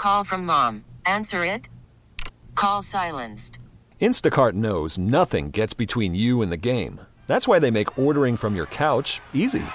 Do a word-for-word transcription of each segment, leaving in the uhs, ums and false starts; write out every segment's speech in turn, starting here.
Call from mom. Answer it. Call silenced. Instacart knows nothing gets between you and the game. That's why they make ordering from your couch easy.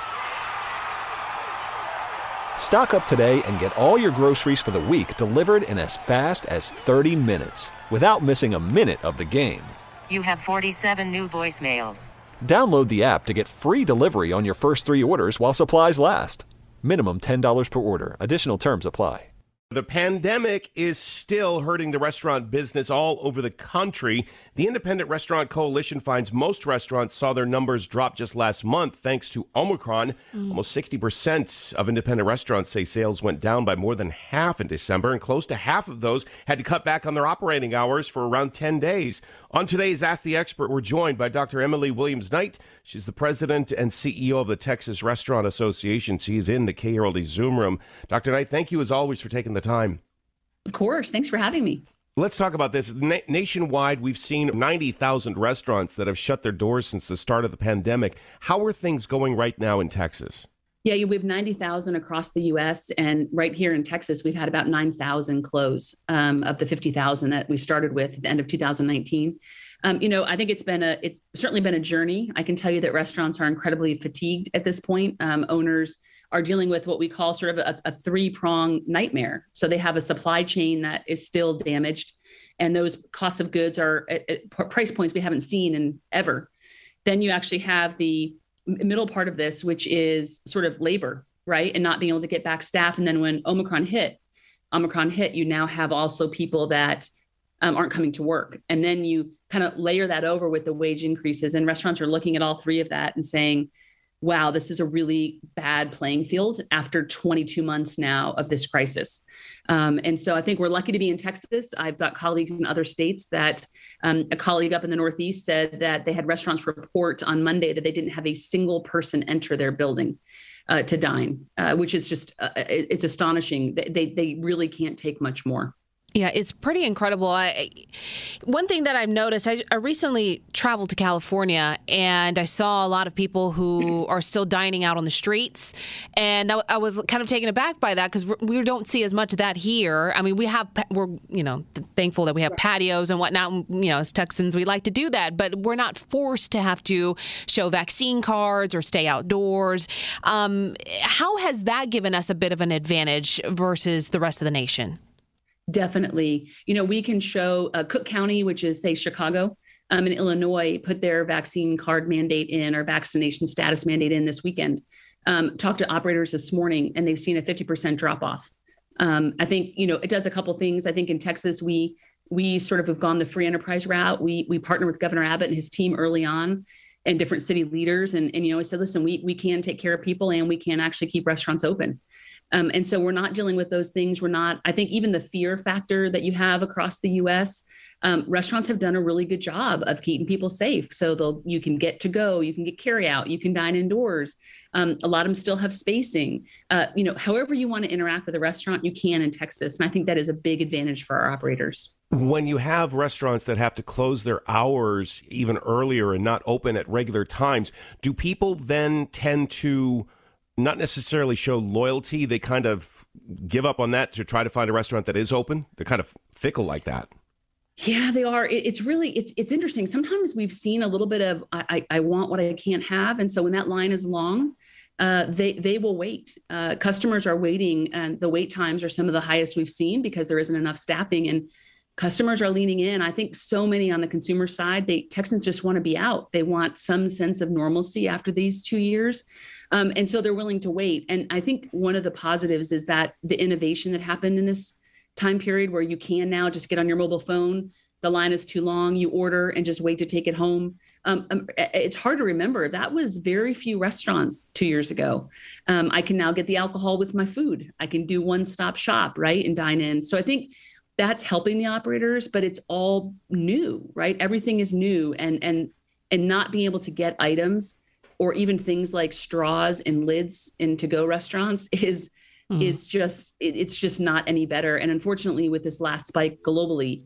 Stock up today and get all your groceries for the week delivered in as fast as thirty minutes without missing a minute of the game. You have forty-seven new voicemails. Download the app to get free delivery on your first three orders while supplies last. Minimum ten dollars per order. Additional terms apply. The pandemic is still hurting the restaurant business all over the country. The Independent Restaurant Coalition finds most restaurants saw their numbers drop just last month thanks to Omicron. Mm. Almost sixty percent of independent restaurants say sales went down by more than half in December, and close to half of those had to cut back on their operating hours for around ten days. On today's Ask the Expert, we're joined by Doctor Emily Williams-Knight. She's the president and C E O of the Texas Restaurant Association. She's in the K R L D Zoom room. Doctor Knight, thank you as always for taking the time. Of course. Thanks for having me. Let's talk about this. Na- nationwide, we've seen ninety thousand restaurants that have shut their doors since the start of the pandemic. How are things going right now in Texas? Yeah, we have ninety thousand across the U S, and right here in Texas, we've had about nine thousand close um, of the fifty thousand that we started with at the end of two thousand nineteen. Um, you know, I think it's been a, it's certainly been a journey. I can tell you that restaurants are incredibly fatigued at this point. Um, owners are dealing with what we call sort of a, a three-prong nightmare. So they have a supply chain that is still damaged, and those costs of goods are at, at price points we haven't seen in ever. Then you actually have the middle part of this, which is sort of labor, right? And not being able to get back staff. And then when Omicron hit, Omicron hit, you now have also people that um, aren't coming to work. And then you kind of layer that over with the wage increases, and restaurants are looking at all three of that and saying, wow, this is a really bad playing field after twenty-two months now of this crisis. Um, and so I think we're lucky to be in Texas. I've got colleagues in other states that um, a colleague up in the Northeast said that they had restaurants report on Monday that they didn't have a single person enter their building uh, to dine, uh, which is just, uh, it's astonishing. They, they really can't take much more. Yeah, it's pretty incredible. I, one thing that I've noticed, I, I recently traveled to California, and I saw a lot of people who are still dining out on the streets. And I, I was kind of taken aback by that because we don't see as much of that here. I mean, we have, we're, you know, thankful that we have patios and whatnot. You know, as Texans, we like to do that, but we're not forced to have to show vaccine cards or stay outdoors. Um, how has that given us a bit of an advantage versus the rest of the nation? Definitely. You know, we can show uh, Cook County, which is, say, Chicago, um, in Illinois, put their vaccine card mandate in, or vaccination status mandate in this weekend. Um, talked to operators this morning, and they've seen a fifty percent drop off. Um, I think, you know, it does a couple things. I think in Texas, we we sort of have gone the free enterprise route. We we partner with Governor Abbott and his team early on, and different city leaders. And, and you know, I said, listen, we we can take care of people, and we can actually keep restaurants open. Um, and so we're not dealing with those things. We're not, I think even the fear factor that you have across the U S, um, restaurants have done a really good job of keeping people safe. So they'll, you can get to go, you can get carry out, you can dine indoors. Um, a lot of them still have spacing. Uh, you know, however you want to interact with a restaurant, you can in Texas. And I think that is a big advantage for our operators. When you have restaurants that have to close their hours even earlier and not open at regular times, do people then tend to not necessarily show loyalty? They kind of give up on that to try to find a restaurant that is open? They're kind of fickle like that. Yeah, they are. It, it's really, it's it's interesting. Sometimes we've seen a little bit of, I, I want what I can't have. And so when that line is long, uh, they they will wait. Uh, customers are waiting, and the wait times are some of the highest we've seen because there isn't enough staffing, and customers are leaning in. I think so many on the consumer side, they Texans just want to be out. They want some sense of normalcy after these two years. Um, and so they're willing to wait. And I think one of the positives is that the innovation that happened in this time period, where you can now just get on your mobile phone, the line is too long, you order and just wait to take it home. Um, um, it's hard to remember. That was very few restaurants two years ago. Um, I can now get the alcohol with my food. I can do one-stop shop, right, and dine in. So I think that's helping the operators, but it's all new, right? Everything is new, and and and not being able to get items or even things like straws and lids in to-go restaurants is mm. is just, it, it's just not any better. And unfortunately, with this last spike globally,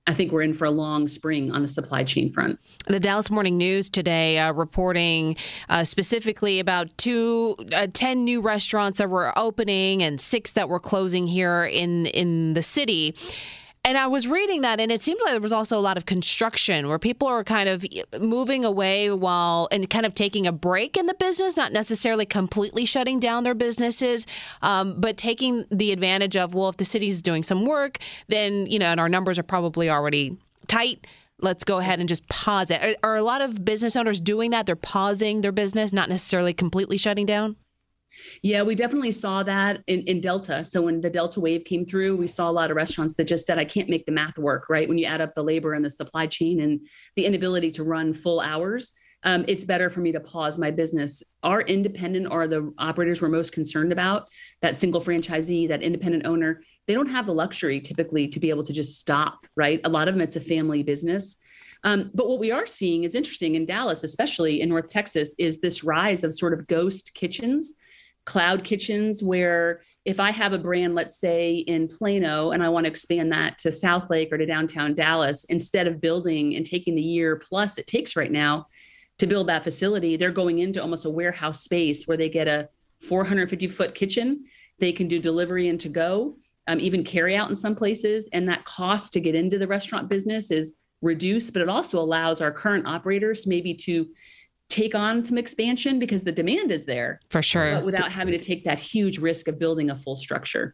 I think we're in for a long spring on the supply chain front. The Dallas Morning News today uh, reporting uh, specifically about two, uh, ten new restaurants that were opening and six that were closing here in in the city. And I was reading that, and it seemed like there was also a lot of construction where people are kind of moving away while and kind of taking a break in the business, not necessarily completely shutting down their businesses, um, but taking the advantage of, well, if the city's doing some work, then, you know, and our numbers are probably already tight, let's go ahead and just pause it. Are, are a lot of business owners doing that? They're pausing their business, not necessarily completely shutting down? Yeah, we definitely saw that in, in Delta. So when the Delta wave came through, we saw a lot of restaurants that just said, I can't make the math work, right? When you add up the labor and the supply chain and the inability to run full hours, um, it's better for me to pause my business. Our independent are the operators we're most concerned about, that single franchisee, that independent owner. They don't have the luxury typically to be able to just stop, right? A lot of them, it's a family business. Um, but what we are seeing is interesting in Dallas, especially in North Texas, is this rise of sort of ghost kitchens, cloud kitchens, where if I have a brand, let's say in Plano, and I want to expand that to Southlake or to downtown Dallas, instead of building and taking the year plus it takes right now to build that facility, they're going into almost a warehouse space where they get a four hundred fifty foot kitchen. They can do delivery and to go, um, even carry out in some places. And that cost to get into the restaurant business is reduced, but it also allows our current operators maybe to take on some expansion because the demand is there. For sure. But without having to take that huge risk of building a full structure.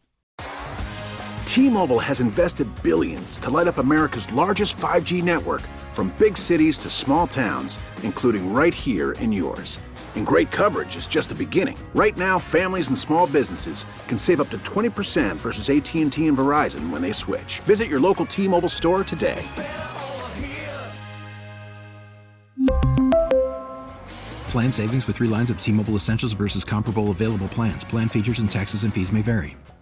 T-Mobile has invested billions to light up America's largest five G network, from big cities to small towns, including right here in yours. And great coverage is just the beginning. Right now, families and small businesses can save up to twenty percent versus A T and T and Verizon when they switch. Visit your local T-Mobile store today. Plan savings with three lines of T-Mobile Essentials versus comparable available plans. Plan features and taxes and fees may vary.